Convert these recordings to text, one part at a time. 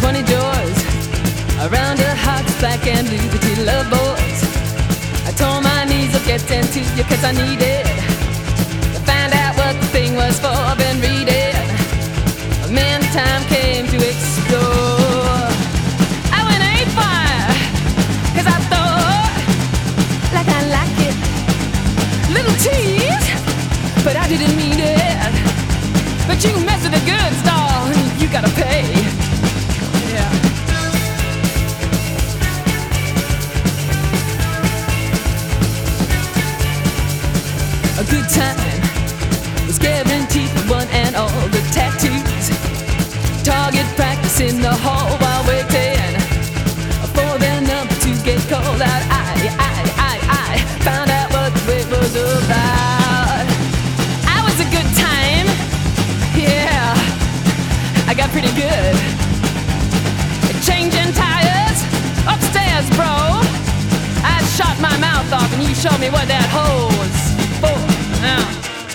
20 joys around her heart's black and blue between love boys. I tore my knees of getting to you 'cause I needed to find out what the thing was for. I've been reading, and then the time came to explore. I went ape fire 'cause I thought like I like it. Little tease, but I didn't mean it. But you mess with the goods, doll, you gotta pay. Yeah. A good time was guaranteed for one and all. The tattoos, target practice in the hall while waiting for their number to get called out. I found out what the wait was about. I was a good time, yeah, I got pretty good. Changing tires upstairs, bro. I shot my mouth off and you showed me what that hole's for. Now.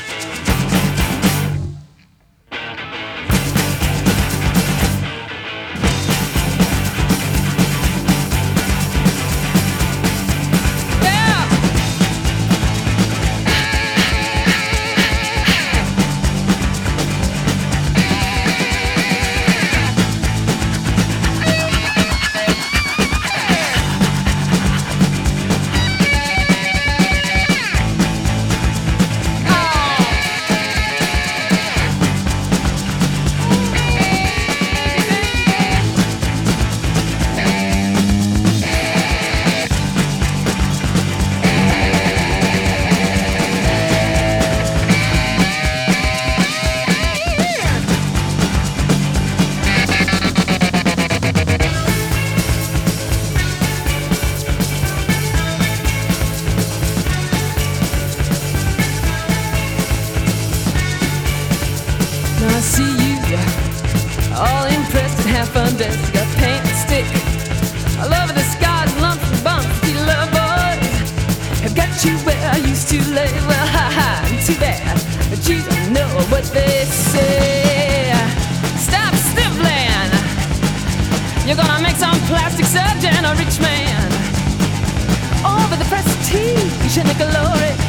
I see you, all impressed and half undressed. You got paint and stick all over the scars, lumps and bumps. You love boys have got you where I used to lay. Well, too bad, but you don't know what they say. Stop sniveling, you're gonna make some plastic surgeon a rich man. Oh, but the prestige and the glory